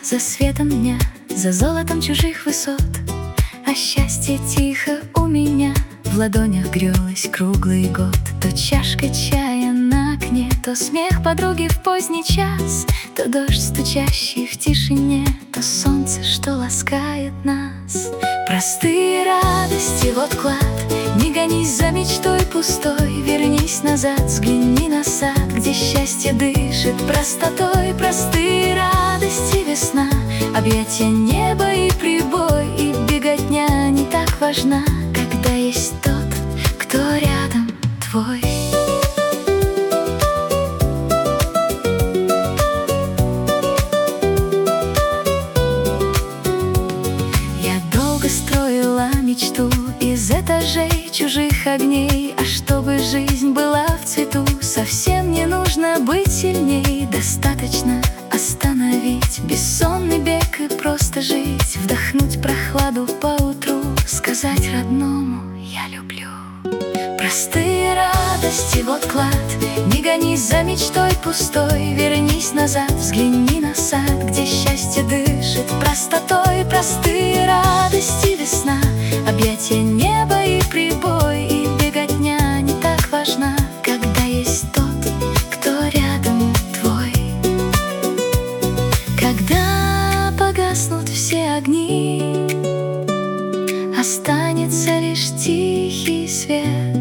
за светом дня, за золотом чужих высот. А счастье тихо у меня в ладонях грелось круглый год. То чашка чая на окне, то смех подруги в поздний час, то дождь, стучащий в тишине, то солнце, что ласкает нас. Простые радости, вот клад. Не гонись за мечтой пустой, вернись назад, взгляни на сад, где счастье дышит простотой. Простые радости, весна, объятия неба и прибой, и беготня не так важна, когда есть тот, кто рядом твой. Я долго строила мечту из этажей чужих огней, а чтобы жизнь была в цвету, совсем не нужно быть сильней. Достаточно остановить бессонный бег и просто жить, вдохнуть прохладу поутру, сказать родному «я люблю». Простые радости, вот клад. Не гонись за мечтой пустой, вернись назад, взгляни на сад, где счастье дышит простотой. Простые радости, весна, объятия неба и прибой, и беготня не так важна, когда есть тот, кто рядом твой. Когда погаснут все огни, останется лишь тихий свет,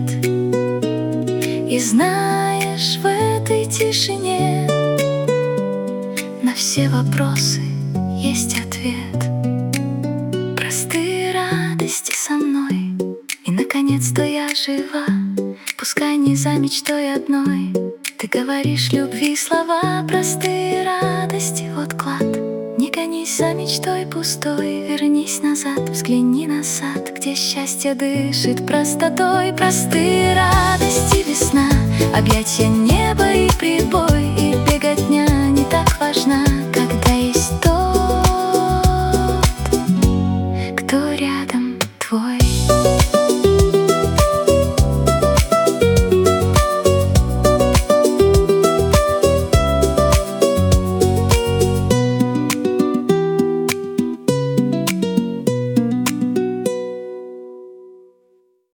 и знаешь, в этой тишине на все вопросы есть ответ. Простые радости со мной, и наконец-то я жива. Пускай не за мечтой одной, ты говоришь любви слова. Простые радости, вот клад. Не гонись за мечтой пустой, вернись назад, взгляни на сад, где счастье дышит простотой. Простые радости, весна, объятия неба и прибой,